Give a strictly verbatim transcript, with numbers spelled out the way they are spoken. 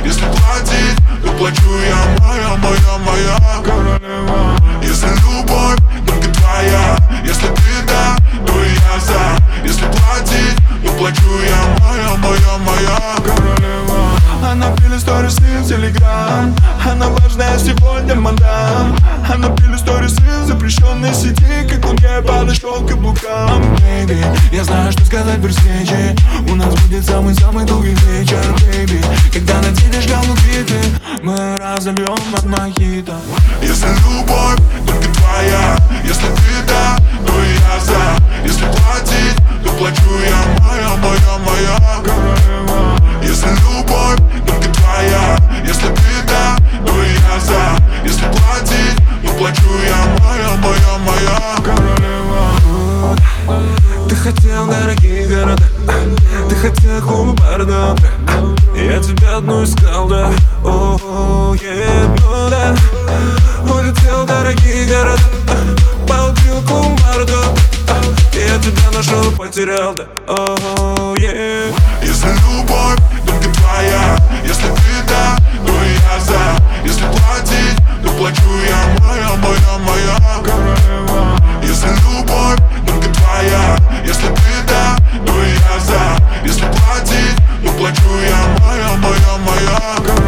Если платить, то плачу я. Моя, моя, моя королева. Если любовь только твоя, если ты да, то и я за. Если платить, то плачу я. Моя, моя, моя королева. Она пилит сторисы в телеграм, она важная сегодня мадам. Она пилит сторисы в запрещенной сети, как он ей подошел к каблукам. Бэйби, я знаю, что сказать при встрече. У нас будет самый-самый долгий вечер, бэйби. Когда наденешь каблуки ты, мы разольем от мохито. Если любовь только твоя, если ты да, то и я за. Если платить, то плачу я. Моя, моя, моя королева. Если любовь только твоя, если ты да, то и я за. Если платить, то плачу я. Моя, моя, моя королева. Ты хотел дорогие города, ты хотел клубы, бары до утра. Я тебя одну искал, да, о, е, ну да. Улетел в дорогие города, получил клубы, бары до утра. Я тебя нашел и потерял, да, о, е. Если любовь только твоя, если ты да, то и я за. Если платить, то плачу я. Моя, моя, моя королева. Если любовь только твоя, если ты да, то и я за. Если платить, то плачу я. Моя, моя, моя королева.